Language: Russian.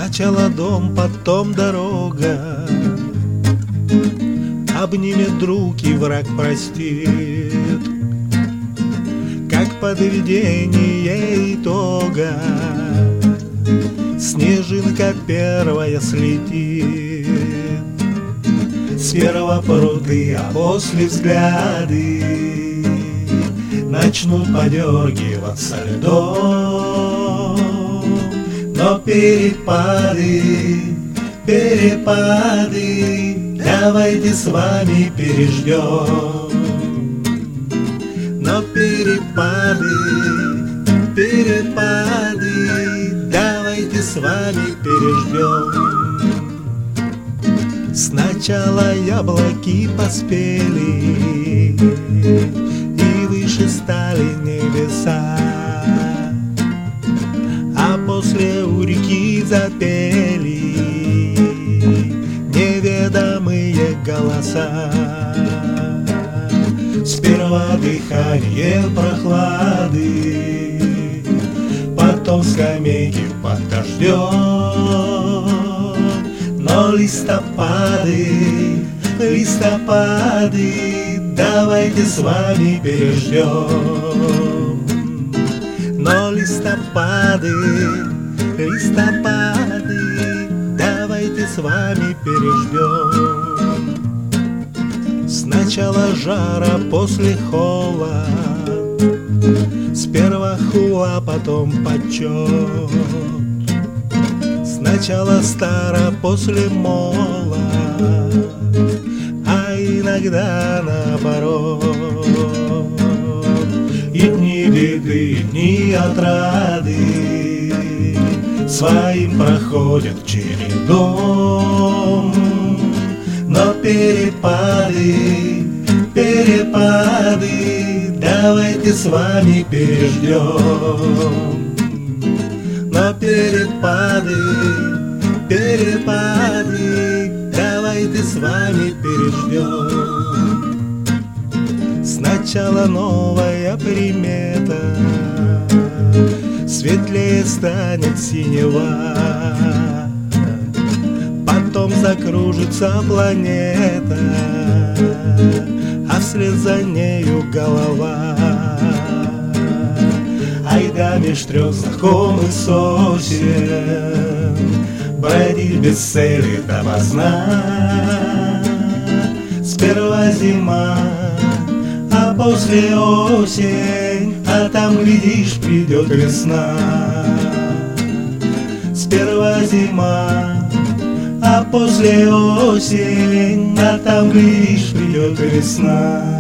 Сначала дом, потом дорога, обнимет друг и враг простит, как подведение итога. Снежинка первая слетит, сперва пруды, а после взгляды начнут подергиваться льдом. Но перепады, давайте с вами переждем. Но перепады, давайте с вами переждем. Сначала яблоки поспели, и выше стали небеса, а после у реки запели неведомые голоса. Сперва дыхание прохлады, потом скамейки под дождем. Но листопады, давайте с вами переждем. Но листопады, давайте с вами переждем. Сначала жара, после холод, сперва хула, потом почет. Сначала стара, после молод, а иногда наоборот. И дни беды, и дни отрады своим проходят чередом. Но перепады, давайте с вами переждем. Но перепады, давайте с вами переждем. Сначала новая примета, светлее станет синева, потом закружится планета, а вслед за нею голова. Айда меж трех знакомых сосен бродить без цели допоздна. Сперва зима, а после осень, а там, глядишь, придет весна. Сперва зима, а после осень, а там, глядишь, придет весна.